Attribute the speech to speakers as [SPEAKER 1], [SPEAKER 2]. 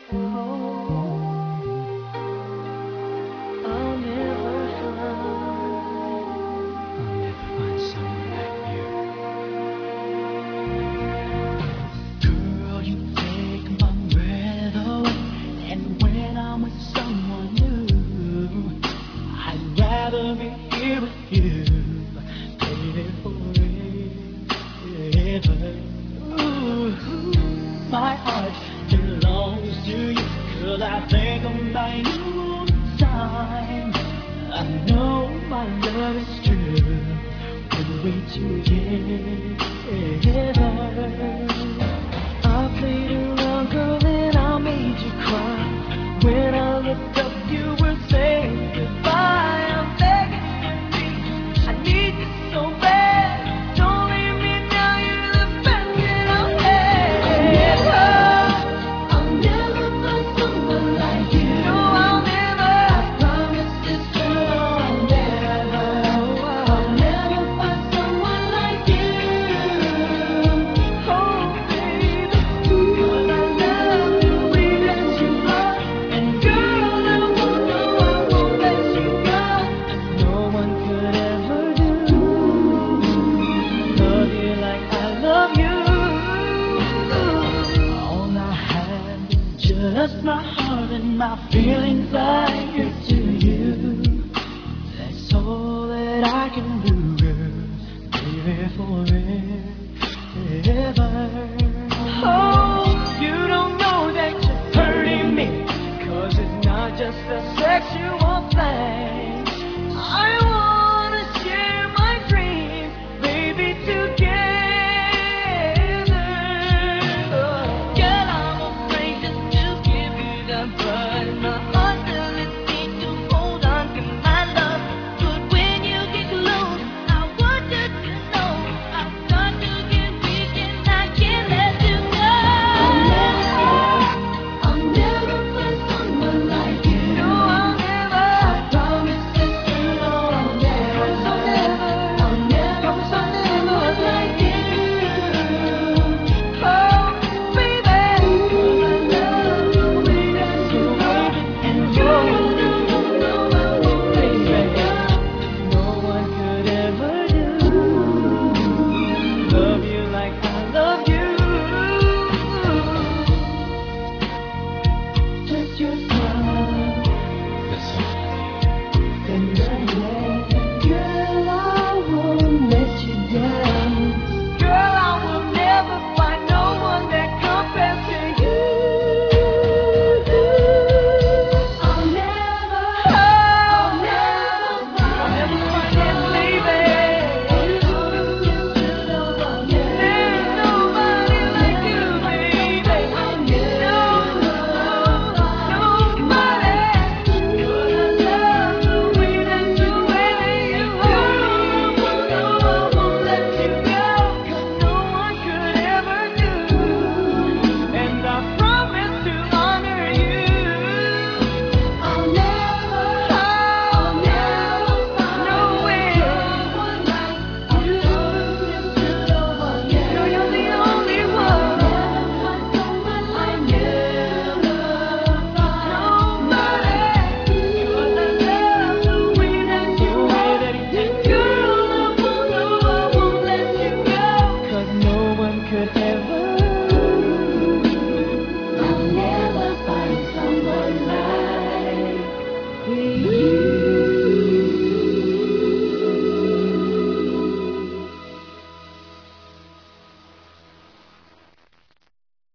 [SPEAKER 1] I'll never find someone like you. Girl, you take my breath away, and when I'm with someone new, I'd rather be here with you, baby, forever. Ooh, my heart belongs to you, 'cause I think about you all the time. I know my love is true when we're together. I played around, girl, and I made you cry. When I looked up, you were saying goodbye. I'm begging you, please, I need you so bad. Don't leave me now, you're the best that I've had. I'll never find someone like you. No, I'll never. I promise this girl, I'll never. I'll never find someone like you. Oh, baby, 'cause I love the way that you are. And girl, I won't let you go. No one could ever do. Love you like I love you. All I have is just my heart and my feelings.